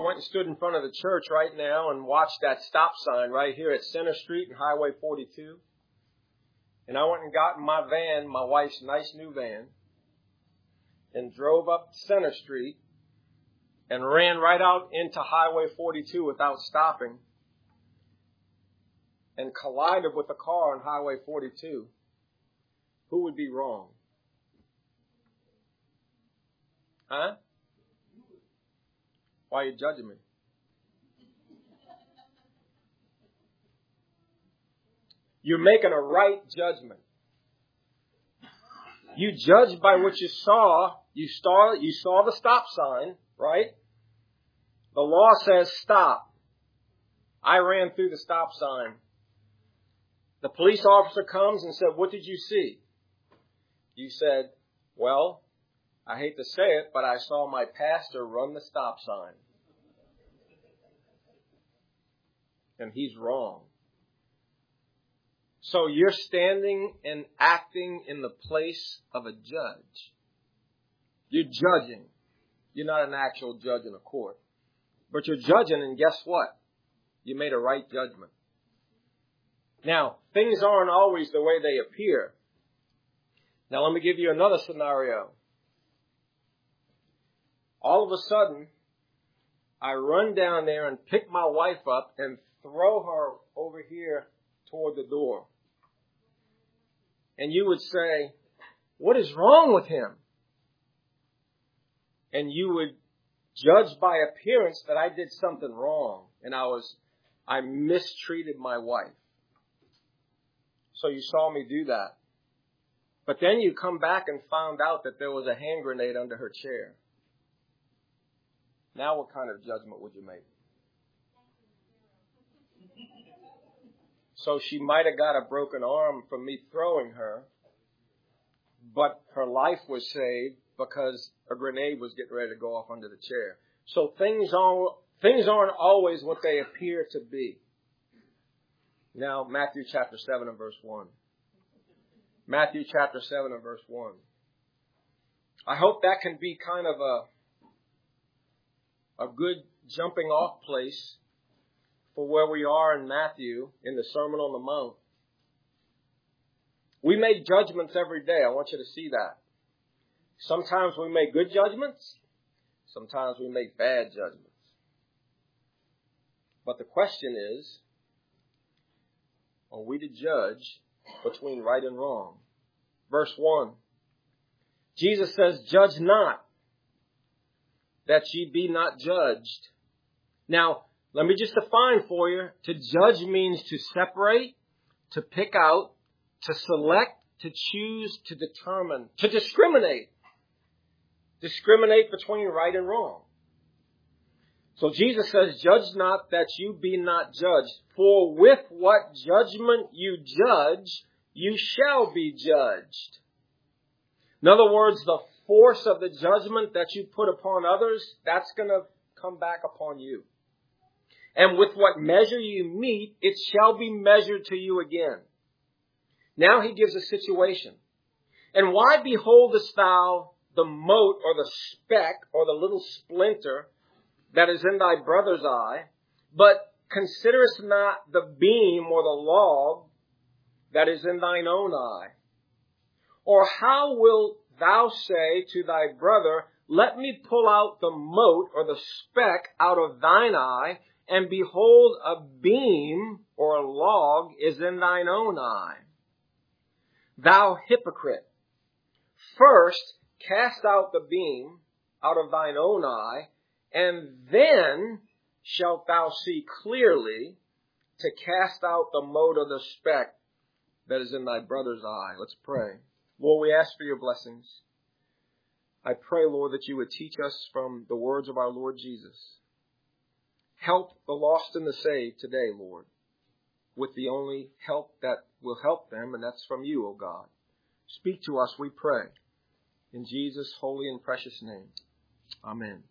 I went and stood in front of the church right now and watched that stop sign right here at Center Street and Highway 42. And I went and got in my van, my wife's nice new van, and drove up Center Street and ran right out into Highway 42 without stopping and collided with a car on Highway 42. Who would be wrong? Huh? Why are you judging me? You're making a right judgment. You judge by what you saw. You saw the stop sign, right? The law says stop. I ran through the stop sign. The police officer comes and said, "What did you see?" You said, "Well, I hate to say it, but I saw my pastor run the stop sign." And he's wrong. So you're standing and acting in the place of a judge. You're judging. You're not an actual judge in a court. But you're judging, and guess what? You made a right judgment. Now, things aren't always the way they appear. Now, let me give you another scenario. All of a sudden, I run down there and pick my wife up and throw her over here toward the door. And you would say, "What is wrong with him?" And you would judge by appearance that I did something wrong and I mistreated my wife. So you saw me do that. But then you come back and found out that there was a hand grenade under her chair. Now what kind of judgment would you make? So she might have got a broken arm from me throwing her, but her life was saved because a grenade was getting ready to go off under the chair. So things aren't always what they appear to be. Now, Matthew chapter 7 and verse 1. Matthew chapter 7 and verse 1. I hope that can be kind of a good jumping off place for where we are in Matthew in the Sermon on the Mount. We make judgments every day. I want you to see that. Sometimes we make good judgments. Sometimes we make bad judgments. But the question is, are we to judge between right and wrong? Verse 1. Jesus says, "Judge not, that ye be not judged." Now, let me just define for you. To judge means to separate, to pick out, to select, to choose, to determine, to discriminate. Discriminate between right and wrong. So Jesus says, "Judge not that you be not judged. For with what judgment you judge, you shall be judged." In other words, the force of the judgment that you put upon others, that's going to come back upon you. And with what measure you meet, it shall be measured to you again. Now he gives a situation. "And why beholdest thou the mote or the speck or the little splinter that is in thy brother's eye, but considerest not the beam or the log that is in thine own eye? Or how wilt thou say to thy brother, Let me pull out the mote or the speck out of thine eye, and behold, a beam or a log is in thine own eye? Thou hypocrite, first cast out the beam out of thine own eye, and then shalt thou see clearly to cast out the mote or the speck that is in thy brother's eye." Let's pray. Lord, we ask for your blessings. I pray, Lord, that you would teach us from the words of our Lord Jesus. Help the lost and the saved today, Lord, with the only help that will help them, and that's from you, O God. Speak to us, we pray. In Jesus' holy and precious name. Amen.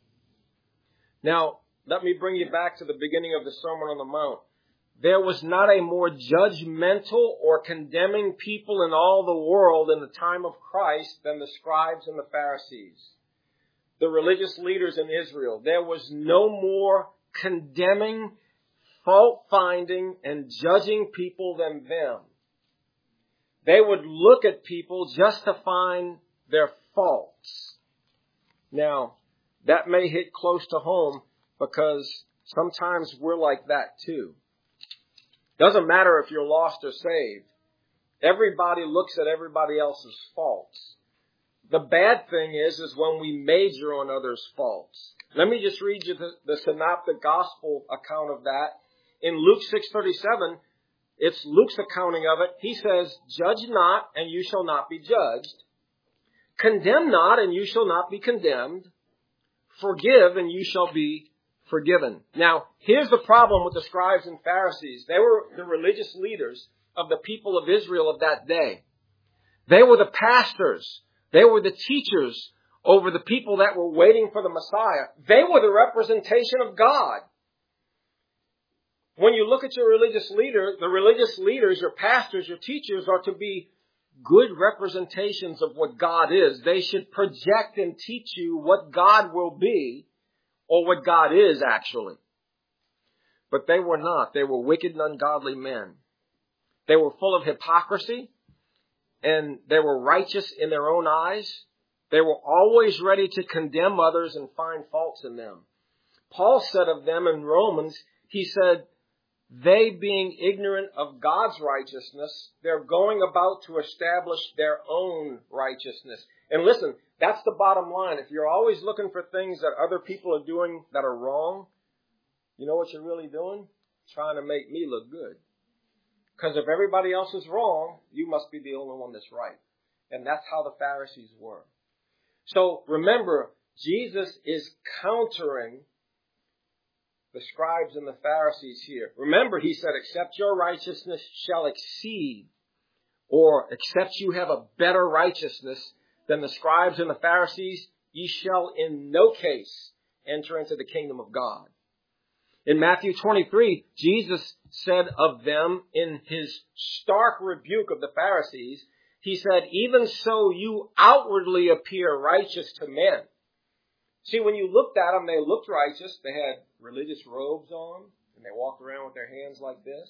Now, let me bring you back to the beginning of the Sermon on the Mount. There was not a more judgmental or condemning people in all the world in the time of Christ than the scribes and the Pharisees. the religious leaders in Israel. There was no more condemning, fault-finding, and judging people than them. They would look at people just to find their faults. Now, that may hit close to home because sometimes we're like that too. Doesn't matter if you're lost or saved. Everybody looks at everybody else's faults. The bad thing is when we major on others' faults. Let me just read you the synoptic gospel account of that. In Luke 6:37, it's Luke's accounting of it. He says, "Judge not, and you shall not be judged. Condemn not, and you shall not be condemned. Forgive, and you shall be forgiven." Now, here's the problem with the scribes and Pharisees. They were the religious leaders of the people of Israel of that day. They were the pastors. They were the teachers over the people that were waiting for the Messiah. They were the representation of God. When you look at your religious leader, the religious leaders, your pastors, your teachers are to be good representations of what God is. They should project and teach you what God will be, or what God is actually. But they were not. They were wicked and ungodly men. They were full of hypocrisy, and they were righteous in their own eyes. They were always ready to condemn others and find faults in them. Paul said of them in Romans, he said, they being ignorant of God's righteousness, they're going about to establish their own righteousness. And listen, that's the bottom line. If you're always looking for things that other people are doing that are wrong, you know what you're really doing? Trying to make me look good. Because if everybody else is wrong, you must be the only one that's right. And that's how the Pharisees were. So remember, Jesus is countering the scribes and the Pharisees here. Remember, he said, except your righteousness shall exceed, or except you have a better righteousness than the scribes and the Pharisees, ye shall in no case enter into the kingdom of God. In Matthew 23, Jesus said of them in his stark rebuke of the Pharisees, he said, even so you outwardly appear righteous to men. See, when you looked at them, they looked righteous. They had religious robes on, and they walked around with their hands like this.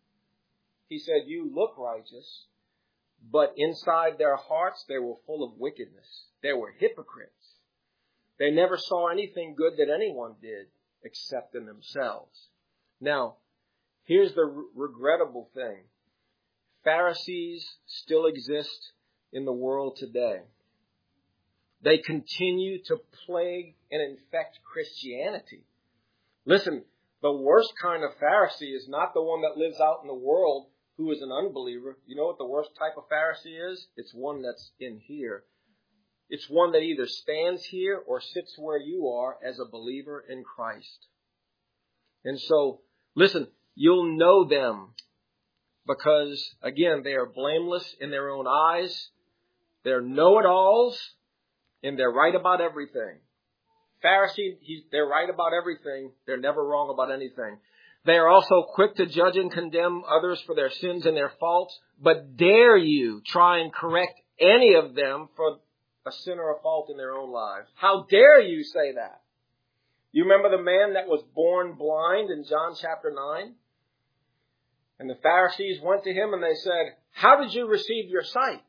He said, you look righteous, but inside their hearts, they were full of wickedness. They were hypocrites. They never saw anything good that anyone did except in themselves. Now, here's the regrettable thing. Pharisees still exist in the world today. They continue to plague and infect Christianity. Listen, the worst kind of Pharisee is not the one that lives out in the world who is an unbeliever. You know what the worst type of Pharisee is? It's one that's in here. It's one that either stands here or sits where you are as a believer in Christ. And so, listen, you'll know them because, again, they are blameless in their own eyes. They're know-it-alls, and they're right about everything. Pharisee, they're right about everything. They're never wrong about anything. They are also quick to judge and condemn others for their sins and their faults, but dare you try and correct any of them for a sin or a fault in their own lives? How dare you say that? You remember the man that was born blind in John chapter 9? And the Pharisees went to him and they said, how did you receive your sight?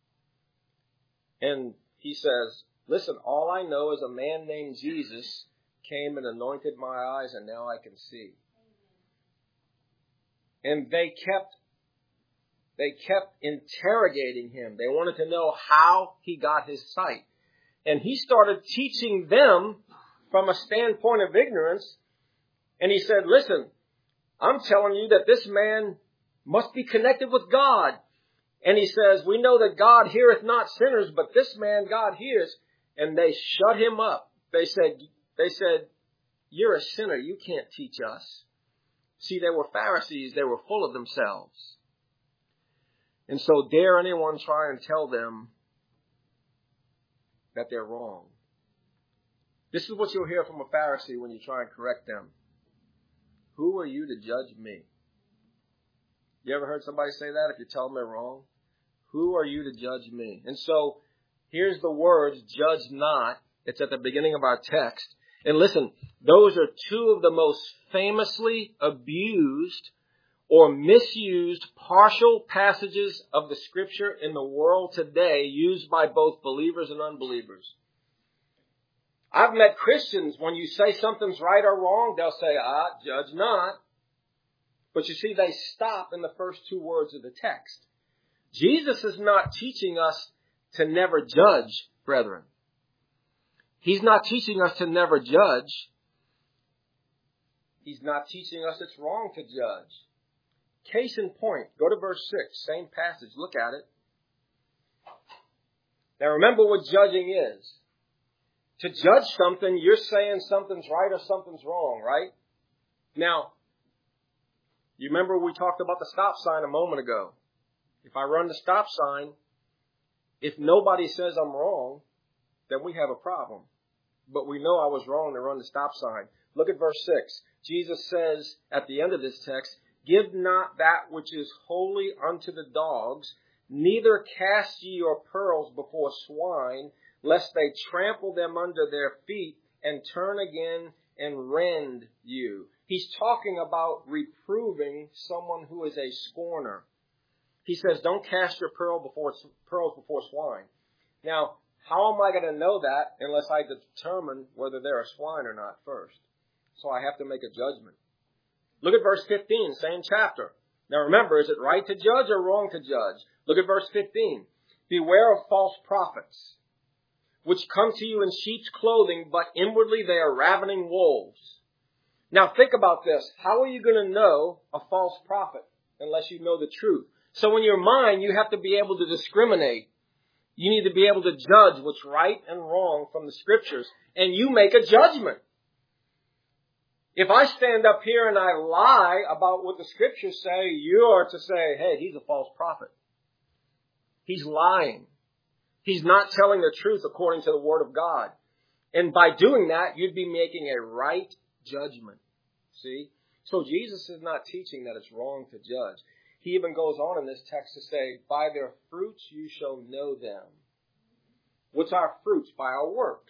And he says, listen, all I know is a man named Jesus came and anointed my eyes and now I can see. And they kept interrogating him. They wanted to know how he got his sight. And he started teaching them from a standpoint of ignorance. And he said, listen, I'm telling you that this man must be connected with God. And he says, we know that God heareth not sinners, but this man God hears. And they shut him up. They said, you're a sinner. You can't teach us. See, they were Pharisees. They were full of themselves. And so dare anyone try and tell them that they're wrong. This is what you'll hear from a Pharisee when you try and correct them. Who are you to judge me? You ever heard somebody say that if you tell them they're wrong? Who are you to judge me? And so here's the words, judge not, It's at the beginning of our text. And listen, those are two of the most famously abused or misused partial passages of the Scripture in the world today, used by both believers and unbelievers. I've met Christians, when you say something's right or wrong, they'll say, judge not. But you see, they stop in the first two words of the text. Jesus is not teaching us to never judge, brethren. He's not teaching us to never judge. He's not teaching us it's wrong to judge. Case in point, go to verse 6, same passage, look at it. Now remember what judging is. To judge something, you're saying something's right or something's wrong, right? Now, you remember we talked about the stop sign a moment ago. If I run the stop sign, if nobody says I'm wrong, then we have a problem. But we know I was wrong to run the stop sign. Look at verse 6. Jesus says at the end of this text, "Give not that which is holy unto the dogs, neither cast ye your pearls before swine, lest they trample them under their feet and turn again and rend you." He's talking about reproving someone who is a scorner. He says, don't cast your pearls before swine. Now, how am I going to know that unless I determine whether they're a swine or not first? So I have to make a judgment. Look at verse 15, same chapter. Now remember, is it right to judge or wrong to judge? Look at verse 15. "Beware of false prophets, which come to you in sheep's clothing, but inwardly they are ravening wolves." Now think about this. How are you going to know a false prophet unless you know the truth? So in your mind, you have to be able to discriminate. You need to be able to judge what's right and wrong from the Scriptures. And you make a judgment. If I stand up here and I lie about what the Scriptures say, you are to say, hey, he's a false prophet. He's lying. He's not telling the truth according to the Word of God. And by doing that, you'd be making a right judgment. See? So Jesus is not teaching that it's wrong to judge. He even goes on in this text to say, by their fruits you shall know them. What's our fruits? By our works.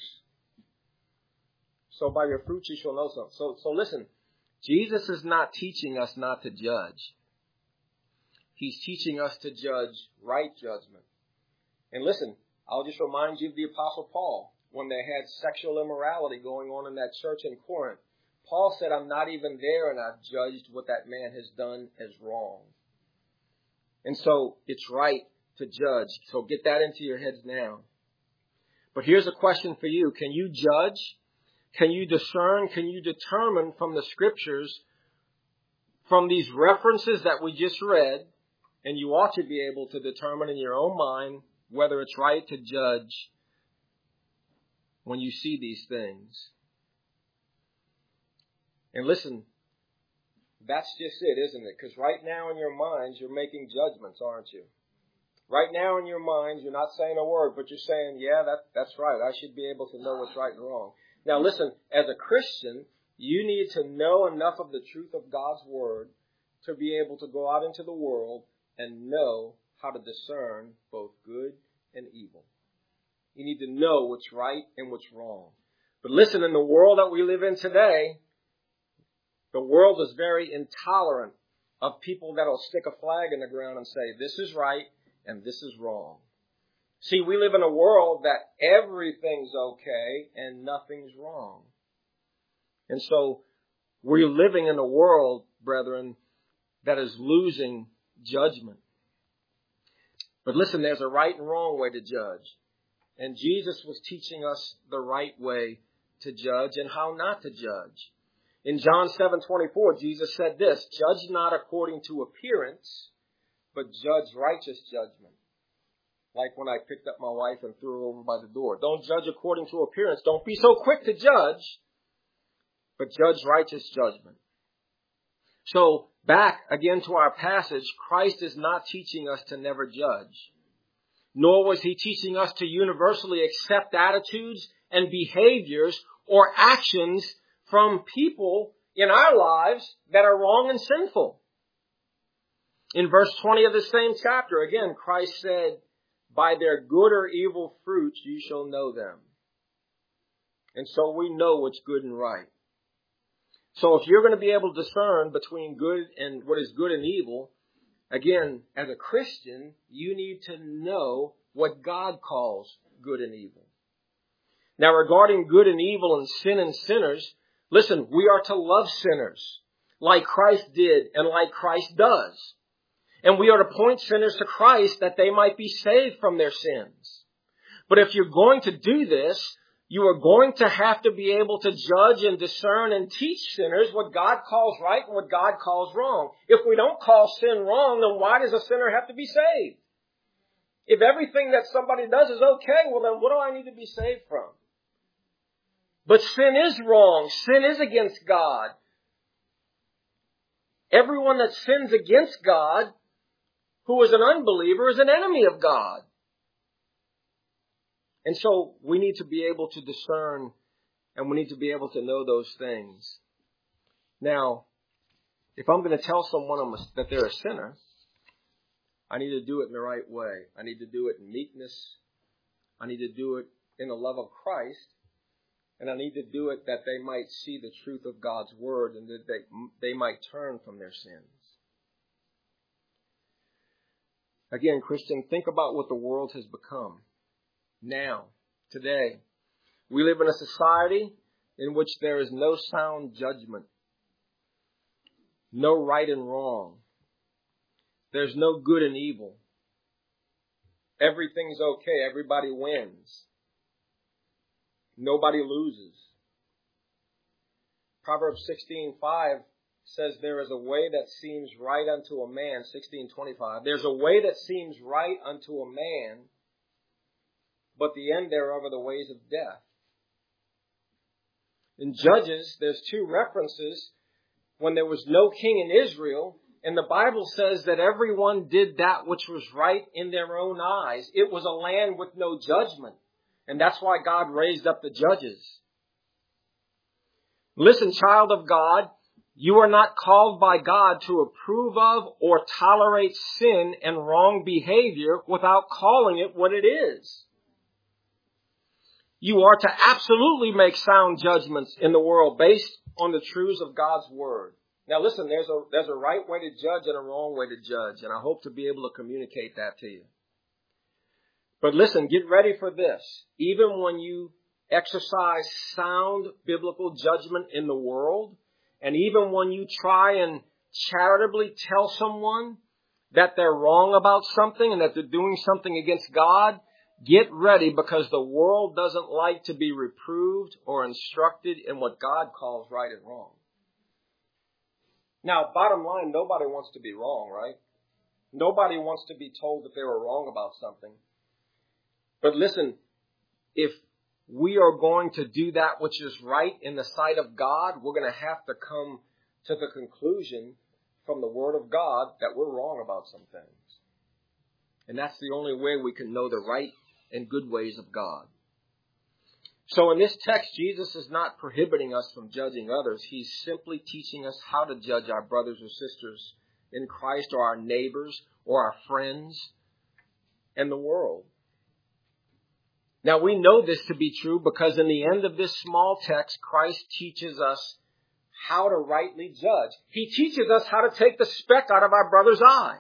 So by your fruits you shall know them. So listen, Jesus is not teaching us not to judge. He's teaching us to judge right judgment. And listen, I'll just remind you of the Apostle Paul when they had sexual immorality going on in that church in Corinth. Paul said, I'm not even there and I've judged what that man has done as wrong. And so it's right to judge. So get that into your heads now. But here's a question for you. Can you judge? Can you discern? Can you determine from the Scriptures, from these references that we just read, and you ought to be able to determine in your own mind whether it's right to judge when you see these things? And listen, that's just it, isn't it? Because right now in your minds, you're making judgments, aren't you? Right now in your minds, you're not saying a word, but you're saying, yeah, that's right. I should be able to know what's right and wrong. Now listen, as a Christian, you need to know enough of the truth of God's Word to be able to go out into the world and know how to discern both good and evil. You need to know what's right and what's wrong. But listen, in the world that we live in today, the world is very intolerant of people that will stick a flag in the ground and say, this is right and this is wrong. See, we live in a world that everything's okay and nothing's wrong. And so we're living in a world, brethren, that is losing judgment. But listen, there's a right and wrong way to judge. And Jesus was teaching us the right way to judge and how not to judge. In John 7:24, Jesus said this, "Judge not according to appearance, but judge righteous judgment." Like when I picked up my wife and threw her over by the door. Don't judge according to appearance. Don't be so quick to judge, but judge righteous judgment. So back again to our passage, Christ is not teaching us to never judge. Nor was he teaching us to universally accept attitudes and behaviors or actions from people in our lives that are wrong and sinful. In verse 20 of the same chapter, again, Christ said, by their good or evil fruits you shall know them. And so we know what's good and right. So if you're going to be able to discern between good and what is good and evil, again, as a Christian, you need to know what God calls good and evil. Now, regarding good and evil and sin and sinners, listen, we are to love sinners like Christ did and like Christ does. And we are to point sinners to Christ that they might be saved from their sins. But if you're going to do this, you are going to have to be able to judge and discern and teach sinners what God calls right and what God calls wrong. If we don't call sin wrong, then why does a sinner have to be saved? If everything that somebody does is okay, well then what do I need to be saved from? But sin is wrong. Sin is against God. Everyone that sins against God, who is an unbeliever, is an enemy of God. And so we need to be able to discern and we need to be able to know those things. Now, if I'm going to tell someone that they're a sinner, I need to do it in the right way. I need to do it in meekness. I need to do it in the love of Christ. And I need to do it that they might see the truth of God's word and that they might turn from their sins. Again, Christian, think about what the world has become. Now, today, we live in a society in which there is no sound judgment, no right and wrong. There's no good and evil. Everything's okay. Everybody wins. Nobody loses. Proverbs 16:5 says there is a way that seems right unto a man. 16:25. There's a way that seems right unto a man, but the end thereof are the ways of death. In Judges, there's two references when there was no king in Israel, and the Bible says that everyone did that which was right in their own eyes. It was a land with no judgment. And that's why God raised up the judges. Listen, child of God, you are not called by God to approve of or tolerate sin and wrong behavior without calling it what it is. You are to absolutely make sound judgments in the world based on the truths of God's word. Now listen, there's a right way to judge and a wrong way to judge, and I hope to be able to communicate that to you. But listen, get ready for this. Even when you exercise sound biblical judgment in the world, and even when you try and charitably tell someone that they're wrong about something and that they're doing something against God, get ready because the world doesn't like to be reproved or instructed in what God calls right and wrong. Now, bottom line, nobody wants to be wrong, right? Nobody wants to be told that they were wrong about something. But listen, if we are going to do that which is right in the sight of God, we're going to have to come to the conclusion from the Word of God that we're wrong about some things. And that's the only way we can know the right and good ways of God. So in this text, Jesus is not prohibiting us from judging others. He's simply teaching us how to judge our brothers or sisters in Christ, or our neighbors, or our friends, and the world. Now, we know this to be true because in the end of this small text, Christ teaches us how to rightly judge. He teaches us how to take the speck out of our brother's eye.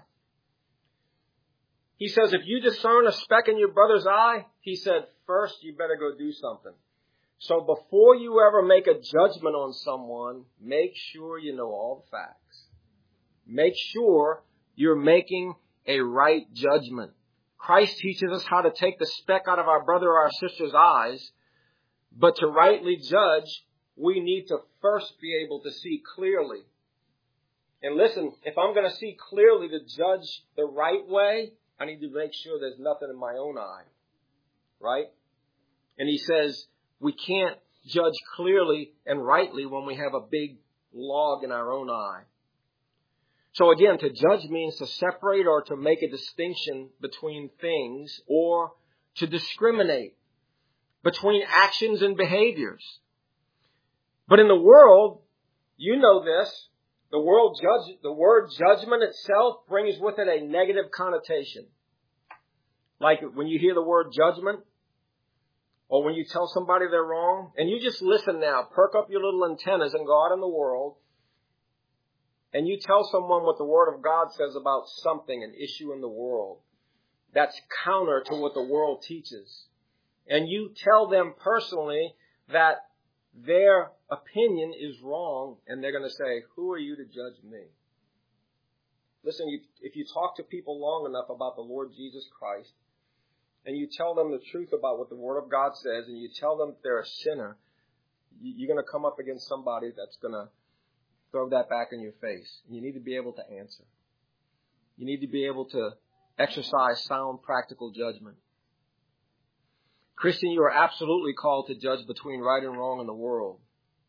He says, if you discern a speck in your brother's eye, he said, first you better go do something. So before you ever make a judgment on someone, make sure you know all the facts. Make sure you're making a right judgment. Christ teaches us how to take the speck out of our brother or our sister's eyes, but to rightly judge, we need to first be able to see clearly. And listen, if I'm going to see clearly to judge the right way, I need to make sure there's nothing in my own eye, right? And he says we can't judge clearly and rightly when we have a big log in our own eye. So again, to judge means to separate or to make a distinction between things, or to discriminate between actions and behaviors. But in the world, you know this, the word judgment itself brings with it a negative connotation. Like when you hear the word judgment, Or when you tell somebody they're wrong, and you just listen now, perk up your little antennas and go out in the world, and you tell someone what the Word of God says about something, an issue in the world, that's counter to what the world teaches. And you tell them personally that their opinion is wrong, and they're going to say, who are you to judge me? Listen, if you talk to people long enough about the Lord Jesus Christ, and you tell them the truth about what the Word of God says, and you tell them they're a sinner, you're going to come up against somebody that's going to throw that back in your face. You need to be able to answer. You need to be able to exercise sound, practical judgment. Christian, you are absolutely called to judge between right and wrong in the world.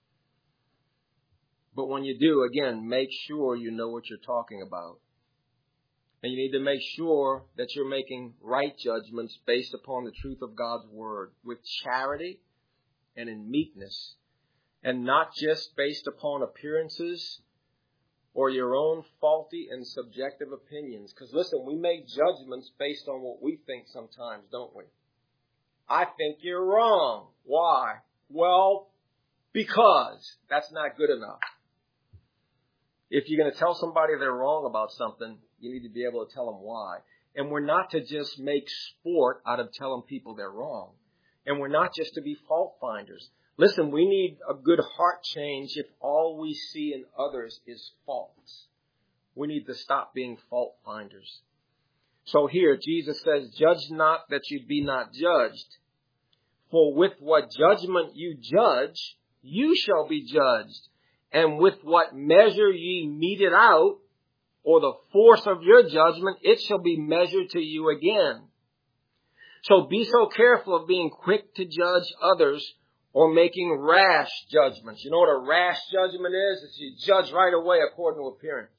But when you do, again, make sure you know what you're talking about. And you need to make sure that you're making right judgments based upon the truth of God's Word with charity and in meekness, and not just based upon appearances or your own faulty and subjective opinions. Because listen, we make judgments based on what we think sometimes, don't we? I think you're wrong. Why? Well, because. That's not good enough. If you're going to tell somebody they're wrong about something, you need to be able to tell them why. And we're not to just make sport out of telling people they're wrong. And we're not just to be fault finders. Listen, we need a good heart change if all we see in others is faults. We need to stop being fault finders. So here, Jesus says, judge not that you be not judged. For with what judgment you judge, you shall be judged. And with what measure ye mete it out, or the force of your judgment, it shall be measured to you again. So be so careful of being quick to judge others or making rash judgments. You know what a rash judgment is? It's you judge right away according to appearance.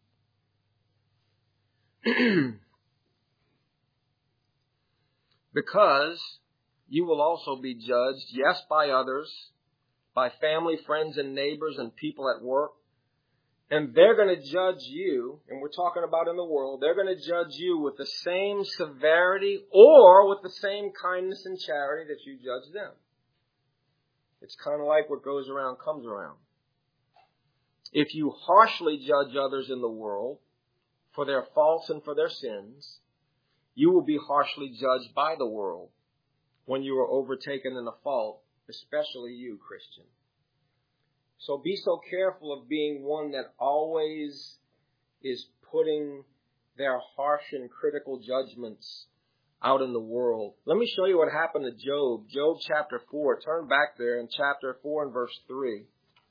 Because you will also be judged, yes, by others, by family, friends, and neighbors and people at work. And they're going to judge you, and we're talking about in the world, they're going to judge you with the same severity or with the same kindness and charity that you judge them. It's kind of like what goes around comes around. If you harshly judge others in the world for their faults and for their sins, you will be harshly judged by the world when you are overtaken in a fault, especially you, Christian. So be so careful of being one that always is putting their harsh and critical judgments out in the world. Let me show you what happened to Job. Job chapter 4. Turn back there in chapter 4 and verse 3.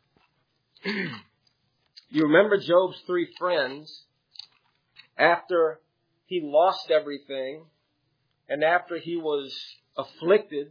You remember Job's three friends, after he lost everything and after he was afflicted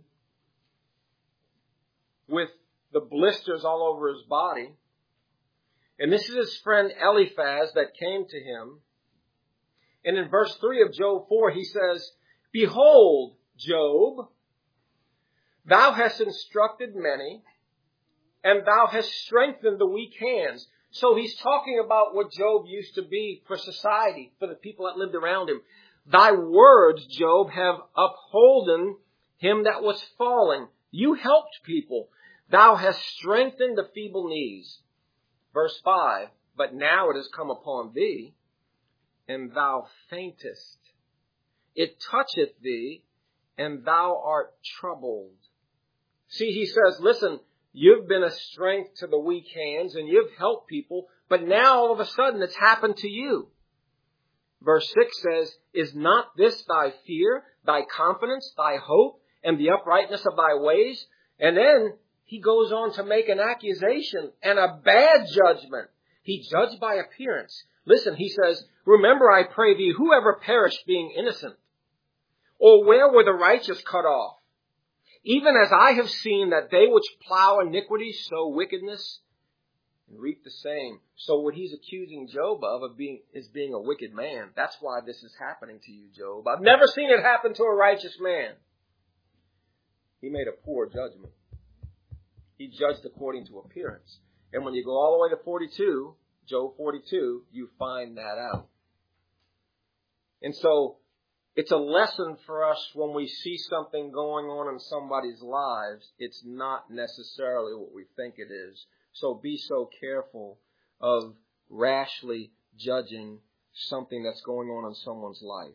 with the blisters all over his body. And this is his friend Eliphaz that came to him. And in verse 3 of Job 4, he says, Behold, Job, thou hast instructed many, and thou hast strengthened the weak hands. So he's talking about what Job used to be for society, for the people that lived around him. Thy words, Job, have upholden him that was fallen. You helped people. Thou hast strengthened the feeble knees. Verse 5, But now it has come upon thee, and thou faintest. It toucheth thee, and thou art troubled. See, he says, listen, you've been a strength to the weak hands, and you've helped people, but now all of a sudden it's happened to you. Verse 6 says, Is not this thy fear, thy confidence, thy hope, and the uprightness of thy ways? And then he goes on to make an accusation and a bad judgment. He judged by appearance. Listen, he says, Remember, I pray thee, whoever perished being innocent? Or where were the righteous cut off? Even as I have seen that they which plow iniquity sow wickedness and reap the same. So what he's accusing Job of being a wicked man. That's why this is happening to you, Job. I've never seen it happen to a righteous man. He made a poor judgment. He judged according to appearance. And when you go all the way to 42, Job 42, you find that out. And so it's a lesson for us when we see something going on in somebody's lives. It's not necessarily what we think it is. So be so careful of rashly judging something that's going on in someone's life.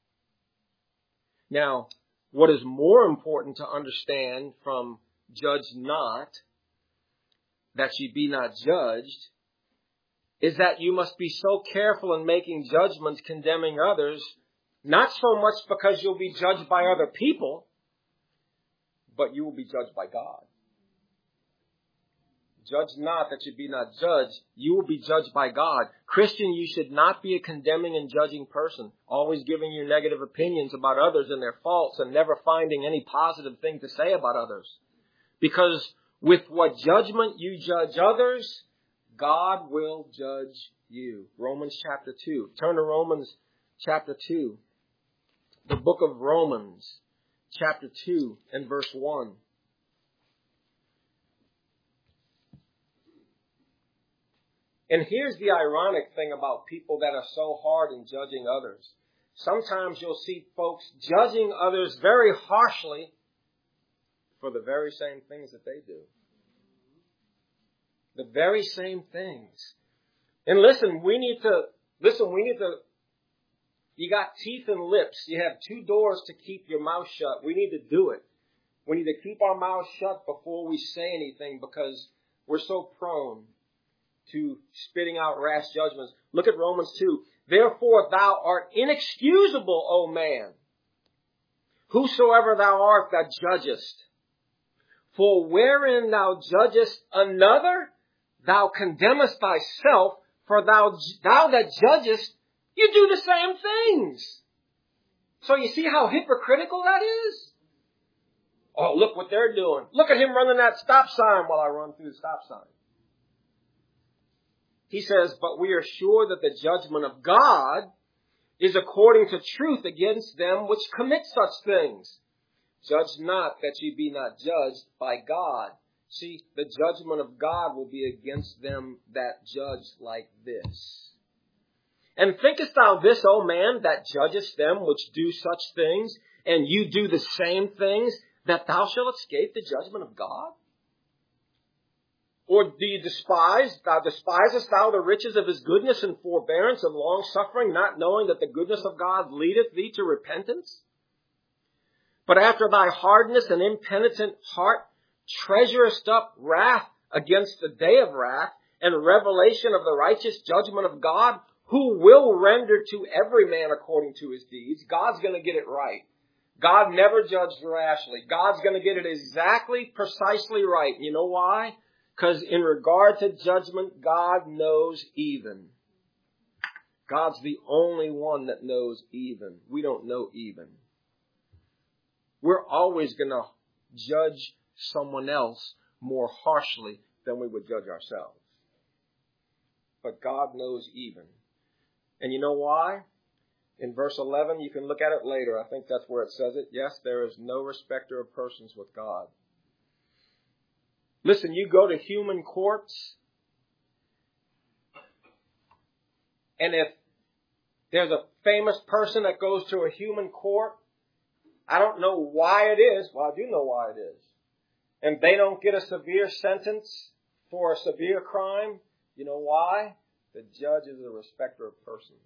Now, what is more important to understand from judge not, that ye be not judged, is that you must be so careful in making judgments condemning others, not so much because you'll be judged by other people, but you will be judged by God. Judge not that you be not judged. You will be judged by God. Christian, you should not be a condemning and judging person, always giving your negative opinions about others and their faults and never finding any positive thing to say about others. Because with what judgment you judge others, God will judge you. Romans chapter 2. Turn to Romans chapter 2. The book of Romans chapter 2 and verse 1. And here's the ironic thing about people that are so hard in judging others. Sometimes you'll see folks judging others very harshly for the very same things that they do. The very same things. And listen, we need to, you got teeth and lips. You have two doors to keep your mouth shut. We need to do it. We need to keep our mouths shut before we say anything because we're so prone to spitting out rash judgments. Look at Romans 2. Therefore thou art inexcusable, O man, whosoever thou art that judgest. For wherein thou judgest another, thou condemnest thyself, for thou that judgest, you do the same things. So you see how hypocritical that is? Oh, look what they're doing. Look at him running that stop sign while I run through the stop sign. He says, but we are sure that the judgment of God is according to truth against them which commit such things. Judge not that ye be not judged by God. See, the judgment of God will be against them that judge like this. And thinkest thou this, O man, that judgest them which do such things, and you do the same things, that thou shalt escape the judgment of God? Or do you despisest thou the riches of his goodness and forbearance and long-suffering, not knowing that the goodness of God leadeth thee to repentance? But after thy hardness and impenitent heart treasurest up wrath against the day of wrath and revelation of the righteous judgment of God, who will render to every man according to his deeds. God's going to get it right. God never judged rashly. God's going to get it exactly, precisely right. You know why? Because in regard to judgment, God knows even. God's the only one that knows even. We don't know even. We're always going to judge someone else more harshly than we would judge ourselves. But God knows even. And you know why? In verse 11, you can look at it later. I think that's where it says it. Yes, there is no respecter of persons with God. Listen, you go to human courts, and if there's a famous person that goes to a human court, I don't know why it is. Well, I do know why it is. And they don't get a severe sentence for a severe crime. You know why? The judge is a respecter of persons.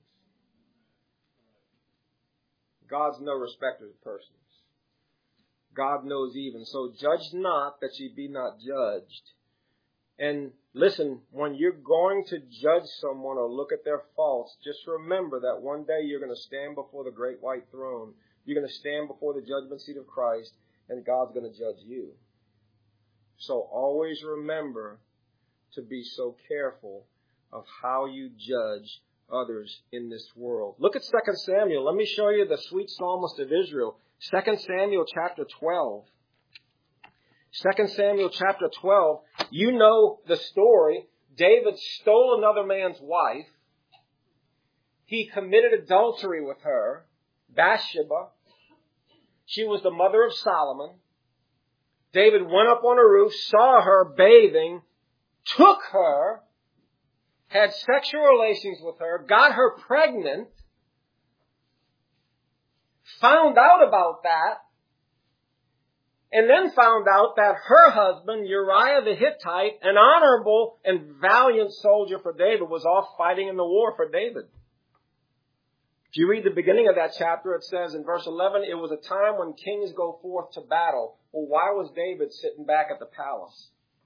God's no respecter of persons. God knows even. So judge not that ye be not judged. And listen, when you're going to judge someone or look at their faults, just remember that one day you're going to stand before the great white throne. You're going to stand before the judgment seat of Christ, and God's going to judge you. So always remember to be so careful of how you judge others in this world. Look at 2 Samuel. Let me show you the sweet psalmist of Israel. 2 Samuel chapter 12. 2 Samuel chapter 12. You know the story. David stole another man's wife. He committed adultery with her, Bathsheba. She was the mother of Solomon. David went up on a roof, saw her bathing, took her, had sexual relations with her, got her pregnant, found out about that, and then found out that her husband, Uriah the Hittite, an honorable and valiant soldier for David, was off fighting in the war for David. If you read the beginning of that chapter, it says in verse 11, it was a time when kings go forth to battle. Well, why was David sitting back at the palace?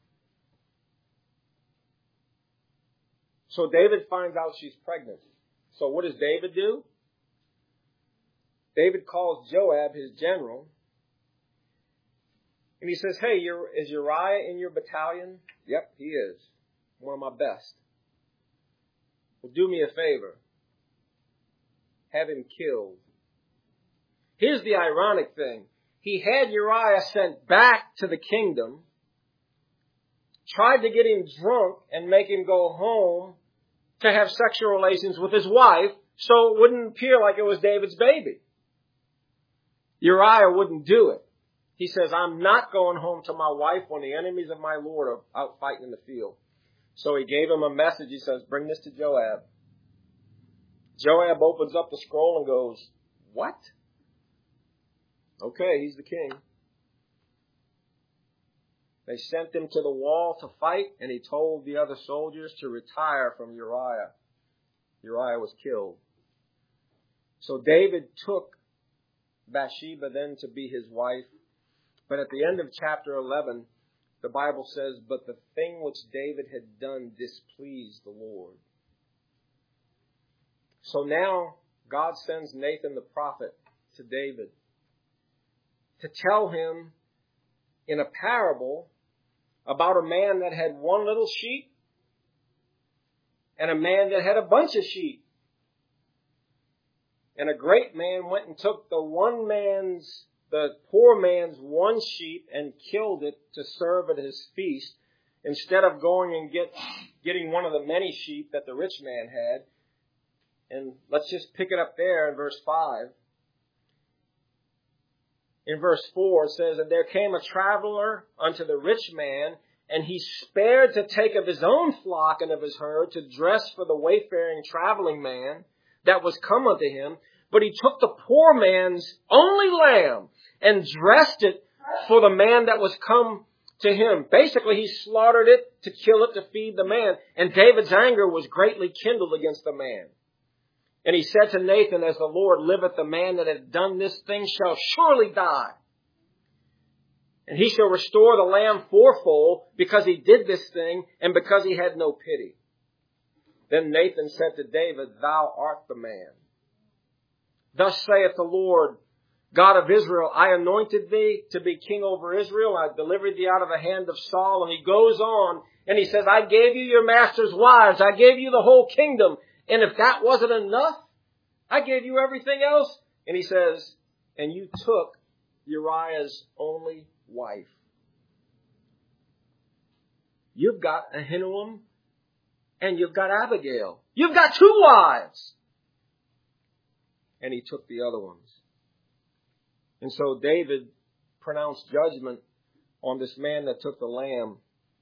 So David finds out she's pregnant. So what does David do? David calls Joab, his general, and he says, hey, is Uriah in your battalion? Yep, he is. One of my best. Well, do me a favor. Have him killed. Here's the ironic thing. He had Uriah sent back to the kingdom, tried to get him drunk and make him go home to have sexual relations with his wife so it wouldn't appear like it was David's baby. Uriah wouldn't do it. He says, I'm not going home to my wife when the enemies of my Lord are out fighting in the field. So he gave him a message. He says, bring this to Joab. Joab opens up the scroll and goes, what? Okay, he's the king. They sent him to the wall to fight, and he told the other soldiers to retire from Uriah. Uriah was killed. So David took Bathsheba then to be his wife. But at the end of chapter 11, the Bible says, but the thing which David had done displeased the Lord. So now God sends Nathan the prophet to David to tell him in a parable about a man that had one little sheep and a man that had a bunch of sheep. And a great man went and took the poor man's one sheep and killed it to serve at his feast, instead of going and getting one of the many sheep that the rich man had. And let's just pick it up there in verse 5. In verse 4 it says, and there came a traveler unto the rich man, and he spared to take of his own flock and of his herd to dress for the wayfaring traveling man that was come unto him. But he took the poor man's only lamb and dressed it for the man that was come to him. Basically, he slaughtered it to kill it to feed the man. And David's anger was greatly kindled against the man. And he said to Nathan, as the Lord liveth, the man that hath done this thing shall surely die. And he shall restore the lamb fourfold, because he did this thing and because he had no pity. Then Nathan said to David, thou art the man. Thus saith the Lord, God of Israel, I anointed thee to be king over Israel. I delivered thee out of the hand of Saul. And he goes on and he says, I gave you your master's wives. I gave you the whole kingdom. And if that wasn't enough, I gave you everything else. And he says, and you took Uriah's only wife. You've got Ahinoam and you've got Abigail. You've got two wives. And he took the other ones. And so David pronounced judgment on this man that took the lamb.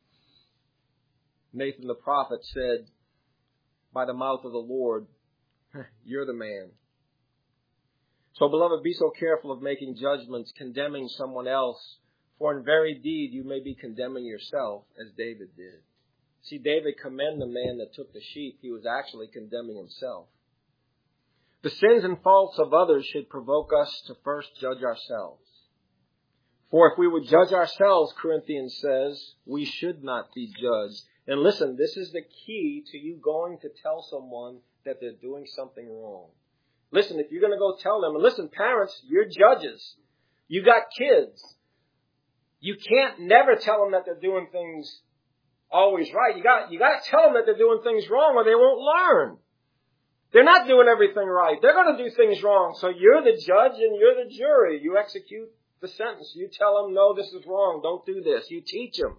Nathan the prophet said, by the mouth of the Lord, you're the man. So, beloved, be so careful of making judgments, condemning someone else, for in very deed you may be condemning yourself, as David did. See, David commended the man that took the sheep. He was actually condemning himself. The sins and faults of others should provoke us to first judge ourselves. For if we would judge ourselves, Corinthians says, we should not be judged. And listen, this is the key to you going to tell someone that they're doing something wrong. Listen, if you're going to go tell them, and listen, parents, you're judges. You got kids. You can't never tell them that they're doing things always right. You got to tell them that they're doing things wrong or they won't learn. They're not doing everything right. They're going to do things wrong. So you're the judge and you're the jury. You execute the sentence. You tell them, no, this is wrong. Don't do this. You teach them.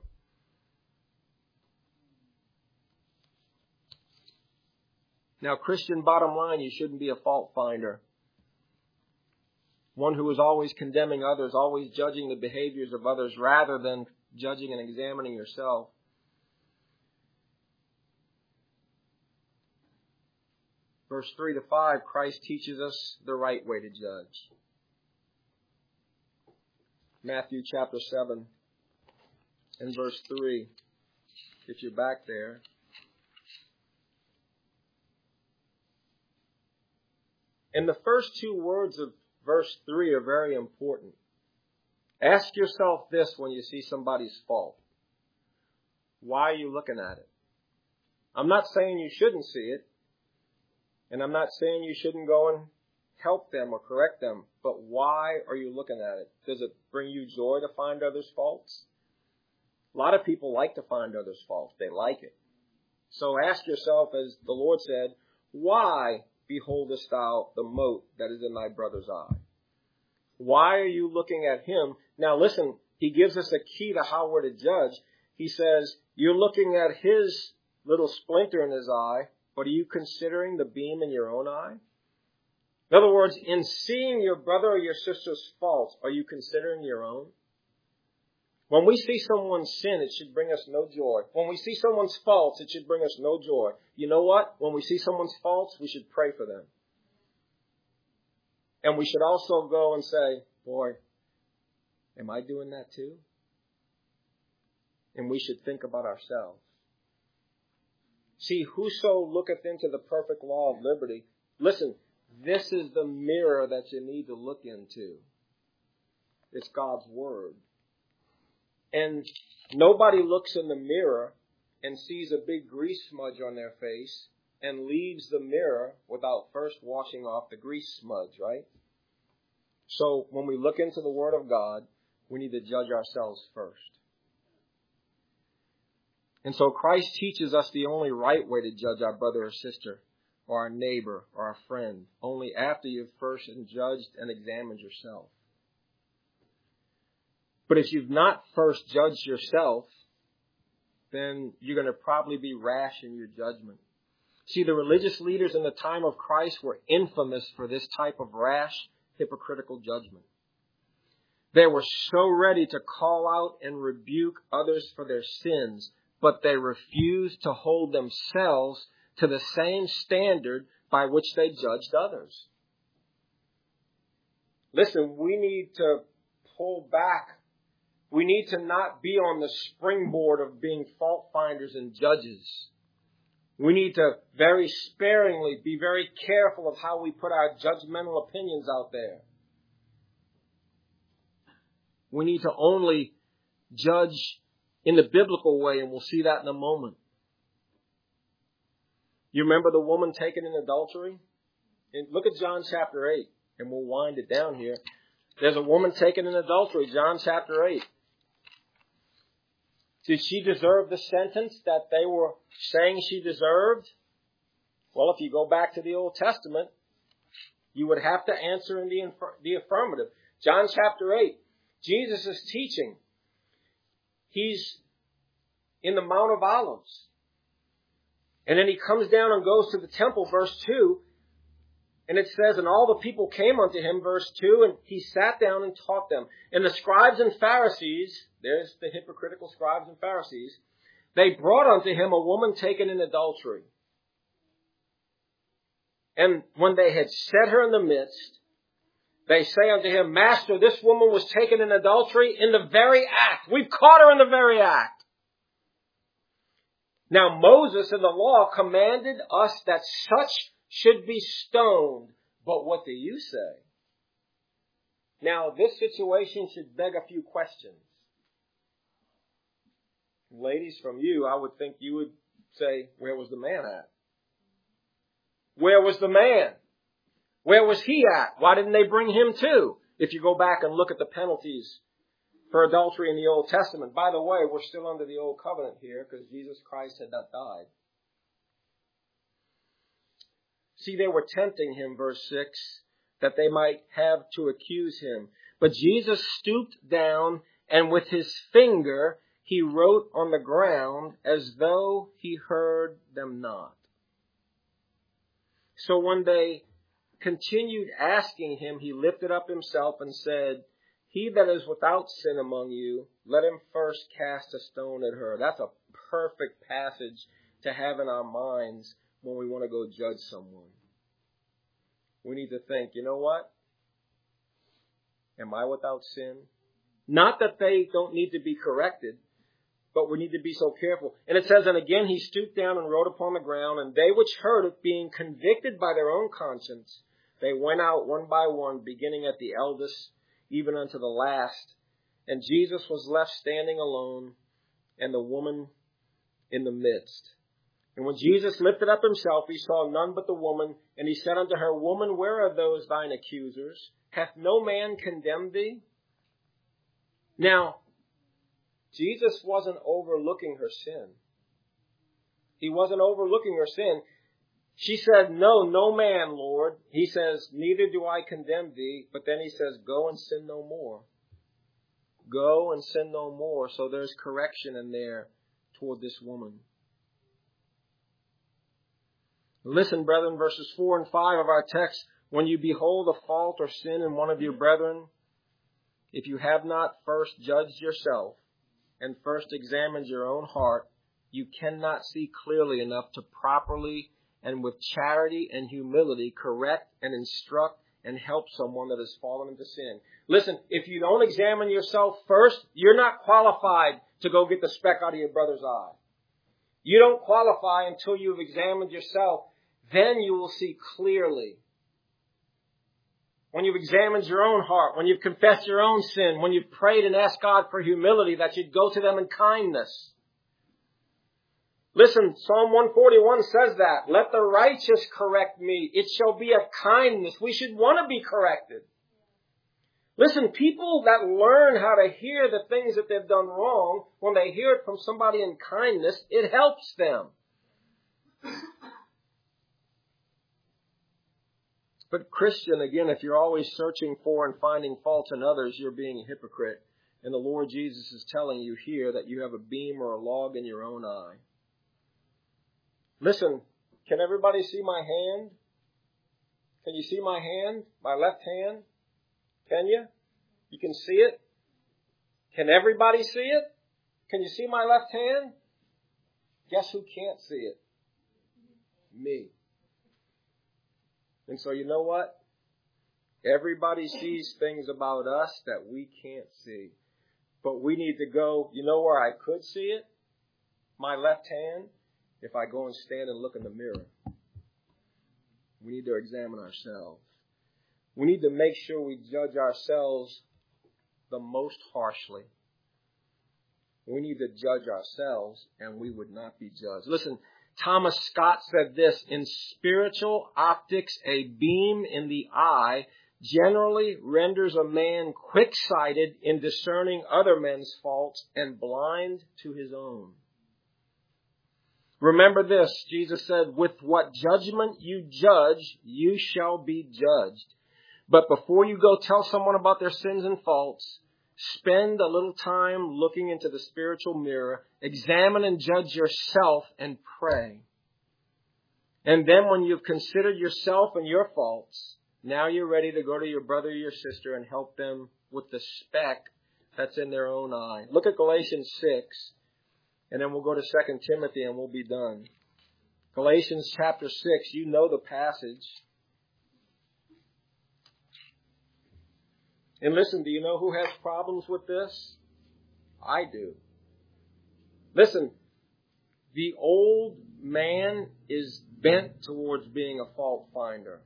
Now, Christian, bottom line, you shouldn't be a fault finder. One who is always condemning others, always judging the behaviors of others rather than judging and examining yourself. Verse 3 to 5, Christ teaches us the right way to judge. Matthew chapter 7 and verse 3. If you're back there. And the first two words of verse 3 are very important. Ask yourself this when you see somebody's fault. Why are you looking at it? I'm not saying you shouldn't see it. And I'm not saying you shouldn't go and help them or correct them. But why are you looking at it? Does it bring you joy to find others' faults? A lot of people like to find others' faults. They like it. So ask yourself, as the Lord said, why beholdest thou the mote that is in thy brother's eye? Why are you looking at him? Now listen, he gives us a key to how we're to judge. He says, you're looking at his little splinter in his eye, but are you considering the beam in your own eye? In other words, in seeing your brother or your sister's faults, are you considering your own? When we see someone sin, it should bring us no joy. When we see someone's faults, it should bring us no joy. You know what? When we see someone's faults, we should pray for them. And we should also go and say, boy, am I doing that too? And we should think about ourselves. See, whoso looketh into the perfect law of liberty. Listen, this is the mirror that you need to look into. It's God's Word. And nobody looks in the mirror and sees a big grease smudge on their face and leaves the mirror without first washing off the grease smudge, right? So when we look into the Word of God, we need to judge ourselves first. And so Christ teaches us the only right way to judge our brother or sister or our neighbor or our friend, only after you've first judged and examined yourself. But if you've not first judged yourself, then you're going to probably be rash in your judgment. See, the religious leaders in the time of Christ were infamous for this type of rash, hypocritical judgment. They were so ready to call out and rebuke others for their sins, but they refused to hold themselves to the same standard by which they judged others. Listen, we need to pull back. We need to not be on the springboard of being fault finders and judges. We need to very sparingly be very careful of how we put our judgmental opinions out there. We need to only judge in the biblical way, and we'll see that in a moment. You remember the woman taken in adultery? And look at John chapter 8, and we'll wind it down here. There's a woman taken in adultery, John chapter 8. Did she deserve the sentence that they were saying she deserved? Well, if you go back to the Old Testament, you would have to answer in the affirmative. John chapter 8, Jesus is teaching. He's in the Mount of Olives. And then he comes down and goes to the temple, verse 2. And it says, and all the people came unto him, verse 2, and he sat down and taught them. And the scribes and Pharisees, there's the hypocritical scribes and Pharisees, they brought unto him a woman taken in adultery. And when they had set her in the midst, they say unto him, Master, this woman was taken in adultery in the very act. We've caught her in the very act. Now Moses in the law commanded us that such should be stoned. But what do you say? Now this situation should beg a few questions. Ladies, from you, I would think you would say, where was the man at? Where was the man? Where was he at? Why didn't they bring him too? If you go back and look at the penalties for adultery in the Old Testament. By the way, we're still under the Old Covenant here because Jesus Christ had not died. See, they were tempting him, verse 6, that they might have to accuse him. But Jesus stooped down and with his finger he wrote on the ground as though he heard them not. So when they continued asking him, he lifted up himself and said, He that is without sin among you, let him first cast a stone at her. That's a perfect passage to have in our minds when we want to go judge someone. We need to think, you know what? Am I without sin? Not that they don't need to be corrected, but we need to be so careful. And it says, and again he stooped down and wrote upon the ground, and they which heard it, being convicted by their own conscience, they went out one by one, beginning at the eldest, even unto the last. And Jesus was left standing alone, and the woman in the midst. And when Jesus lifted up himself, he saw none but the woman, and he said unto her, Woman, where are those thine accusers? Hath no man condemned thee? Now, Jesus wasn't overlooking her sin. He wasn't overlooking her sin. She said, No man, Lord. He says, Neither do I condemn thee. But then he says, Go and sin no more. Go and sin no more. So there's correction in there toward this woman. Listen, brethren, verses 4 and 5 of our text. When you behold a fault or sin in one of your brethren, if you have not first judged yourself and first examined your own heart, you cannot see clearly enough to properly and with charity and humility correct and instruct and help someone that has fallen into sin. Listen, if you don't examine yourself first, you're not qualified to go get the speck out of your brother's eye. You don't qualify until you've examined yourself. Then you will see clearly. When you've examined your own heart, when you've confessed your own sin, when you've prayed and asked God for humility, that you'd go to them in kindness. Listen, Psalm 141 says that. Let the righteous correct me. It shall be a kindness. We should want to be corrected. Listen, people that learn how to hear the things that they've done wrong, when they hear it from somebody in kindness, it helps them. But Christian, again, if you're always searching for and finding faults in others, you're being a hypocrite. And the Lord Jesus is telling you here that you have a beam or a log in your own eye. Listen, can everybody see my hand? Can you see my hand? My left hand? Can you? You can see it? Can everybody see it? Can you see my left hand? Guess who can't see it? Me. And so you know what? Everybody sees things about us that we can't see. But we need to go, you know where I could see it? My left hand. If I go and stand and look in the mirror. We need to examine ourselves. We need to make sure we judge ourselves the most harshly. We need to judge ourselves and we would not be judged. Listen, Thomas Scott said this, in spiritual optics, a beam in the eye generally renders a man quick-sighted in discerning other men's faults and blind to his own. Remember this, Jesus said, with what judgment you judge, you shall be judged. But before you go tell someone about their sins and faults, spend a little time looking into the spiritual mirror, examine and judge yourself, and pray. And then when you've considered yourself and your faults, now you're ready to go to your brother or your sister and help them with the speck that's in their own eye. Look at Galatians 6. And then we'll go to 2 Timothy and we'll be done. Galatians chapter 6, you know the passage. And listen, do you know who has problems with this? I do. Listen, the old man is bent towards being a fault finder.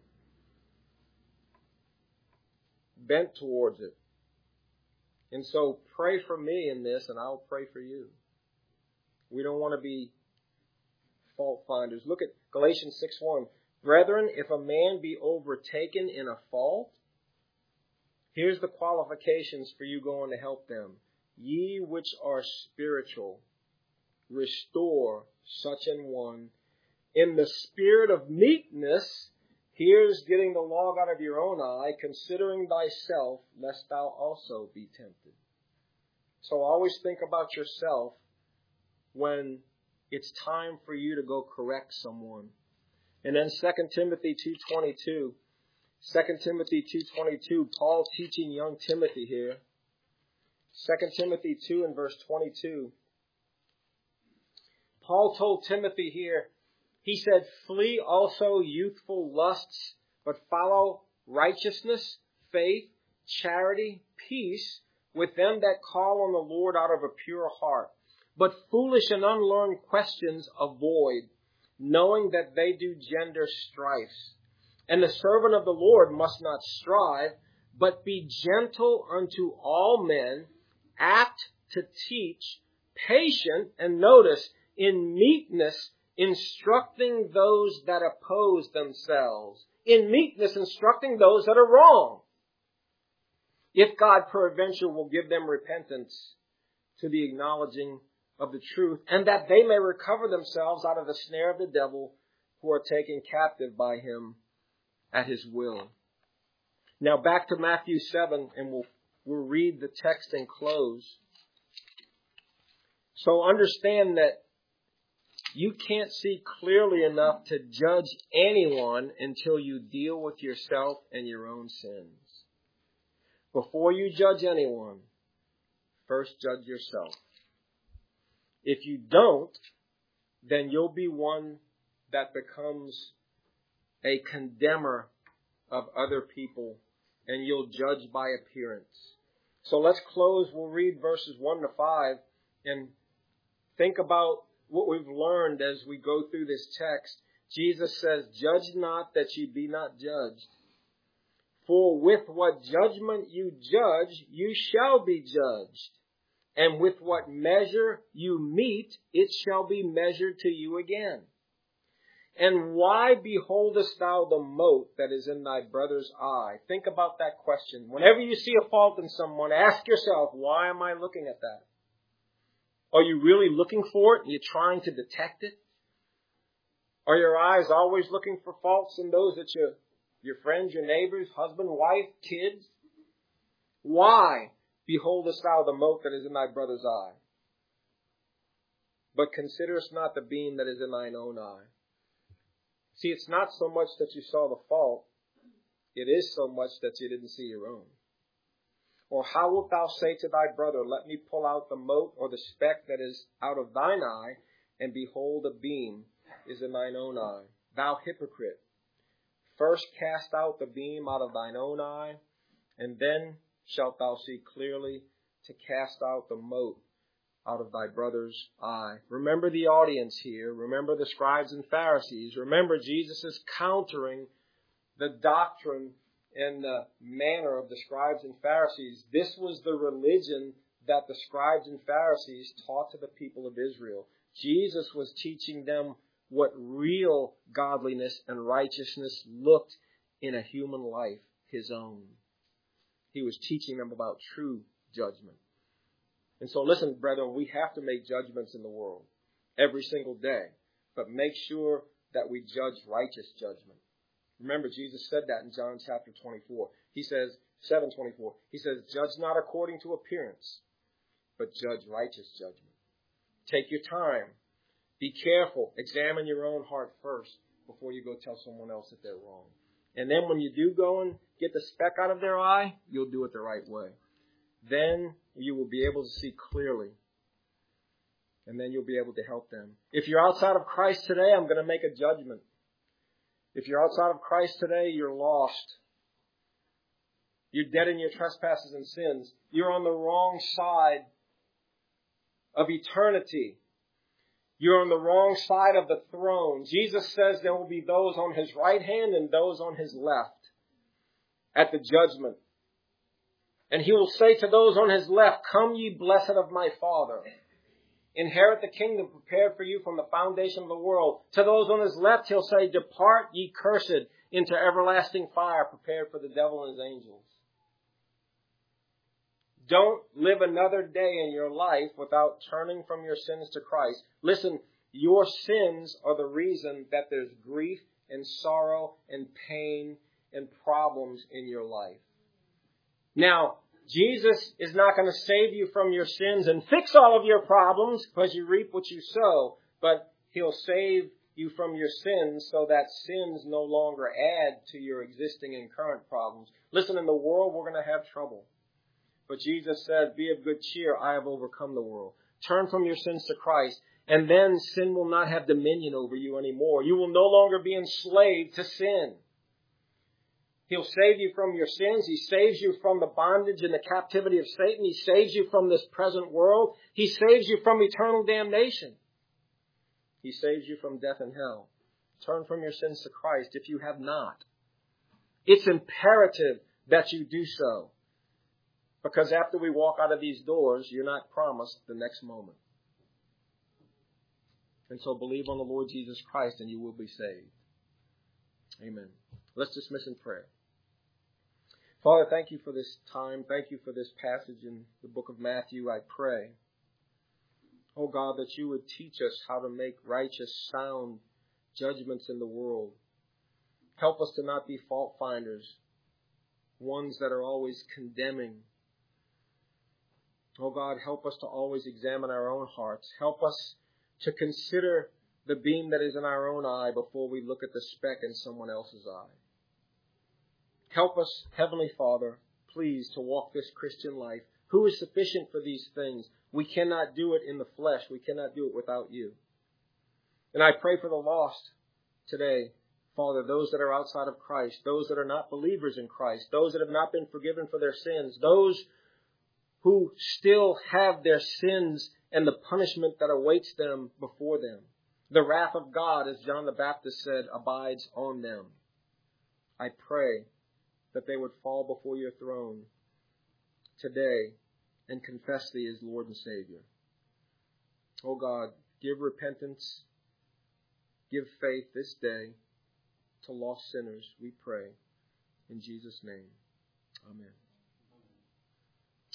Bent towards it. And so pray for me in this and I'll pray for you. We don't want to be fault finders. Look at Galatians 6:1. Brethren, if a man be overtaken in a fault, here's the qualifications for you going to help them. Ye which are spiritual, restore such an one in the spirit of meekness. Here's getting the log out of your own eye, considering thyself, lest thou also be tempted. So always think about yourself when it's time for you to go correct someone. And then 2 Timothy 2:22. 2 Timothy 2:22, Paul teaching young Timothy here. 2 Timothy 2 and verse 22. Paul told Timothy here, he said, flee also youthful lusts, but follow righteousness, faith, charity, peace with them that call on the Lord out of a pure heart. But foolish and unlearned questions avoid, knowing that they do gender strifes. And the servant of the Lord must not strive, but be gentle unto all men, apt to teach, patient, and notice, in meekness, instructing those that oppose themselves. In meekness, instructing those that are wrong. If God peradventure will give them repentance to the acknowledging of the truth, and that they may recover themselves out of the snare of the devil, who are taken captive by him at his will. Now back to Matthew 7, and we'll read the text and close. So understand that you can't see clearly enough to judge anyone until you deal with yourself and your own sins. Before you judge anyone, first judge yourself. If you don't, then you'll be one that becomes a condemner of other people, and you'll judge by appearance. So let's close. We'll read verses 1 to 5 and think about what we've learned as we go through this text. Jesus says, "Judge not that ye be not judged. For with what judgment you judge, you shall be judged. And with what measure you mete, it shall be measured to you again. And why beholdest thou the mote that is in thy brother's eye?" Think about that question. Whenever you see a fault in someone, ask yourself, why am I looking at that? Are you really looking for it? You're trying to detect it? Are your eyes always looking for faults in those that your friends, your neighbors, husband, wife, kids? Why beholdest thou the mote that is in thy brother's eye? But considerest not the beam that is in thine own eye. See, it's not so much that you saw the fault. It is so much that you didn't see your own. Or how wilt thou say to thy brother, "Let me pull out the mote or the speck that is out of thine eye, and behold, a beam is in thine own eye? Thou hypocrite, first cast out the beam out of thine own eye, and then shalt thou see clearly to cast out the mote out of thy brother's eye." Remember the audience here. Remember the scribes and Pharisees. Remember Jesus is countering the doctrine and the manner of the scribes and Pharisees. This was the religion that the scribes and Pharisees taught to the people of Israel. Jesus was teaching them what real godliness and righteousness looked in a human life, his own. He was teaching them about true judgment. And so listen, brethren, we have to make judgments in the world every single day, but make sure that we judge righteous judgment. Remember, Jesus said that in John chapter 24. He says, 7:24, he says, "Judge not according to appearance, but judge righteous judgment." Take your time. Be careful. Examine your own heart first before you go tell someone else that they're wrong. And then when you do go and get the speck out of their eye, you'll do it the right way. Then you will be able to see clearly. And then you'll be able to help them. If you're outside of Christ today, I'm going to make a judgment. If you're outside of Christ today, you're lost. You're dead in your trespasses and sins. You're on the wrong side of eternity. You're on the wrong side of the throne. Jesus says there will be those on his right hand and those on his left at the judgment. And he will say to those on his left, "Come ye blessed of my Father. Inherit the kingdom prepared for you from the foundation of the world." To those on his left, he'll say, "Depart ye cursed into everlasting fire prepared for the devil and his angels." Don't live another day in your life without turning from your sins to Christ. Listen, your sins are the reason that there's grief and sorrow and pain and problems in your life. Now, Jesus is not going to save you from your sins and fix all of your problems because you reap what you sow, but he'll save you from your sins so that sins no longer add to your existing and current problems. Listen, in the world, we're going to have trouble. But Jesus said, "Be of good cheer, I have overcome the world." Turn from your sins to Christ, and then sin will not have dominion over you anymore. You will no longer be enslaved to sin. He'll save you from your sins. He saves you from the bondage and the captivity of Satan. He saves you from this present world. He saves you from eternal damnation. He saves you from death and hell. Turn from your sins to Christ if you have not. It's imperative that you do so. Because after we walk out of these doors, you're not promised the next moment. And so believe on the Lord Jesus Christ and you will be saved. Amen. Let's dismiss in prayer. Father, thank you for this time. Thank you for this passage in the book of Matthew. I pray, oh God, that you would teach us how to make righteous, sound judgments in the world. Help us to not be fault finders, ones that are always condemning. Oh God, help us to always examine our own hearts. Help us to consider the beam that is in our own eye before we look at the speck in someone else's eye. Help us, Heavenly Father, please, to walk this Christian life. Who is sufficient for these things? We cannot do it in the flesh. We cannot do it without you. And I pray for the lost today, Father, those that are outside of Christ, those that are not believers in Christ, those that have not been forgiven for their sins, those who still have their sins and the punishment that awaits them before them. The wrath of God, as John the Baptist said, abides on them. I pray that they would fall before your throne today and confess thee as Lord and Savior. Oh God, give repentance, give faith this day to lost sinners, we pray. In Jesus' name, amen.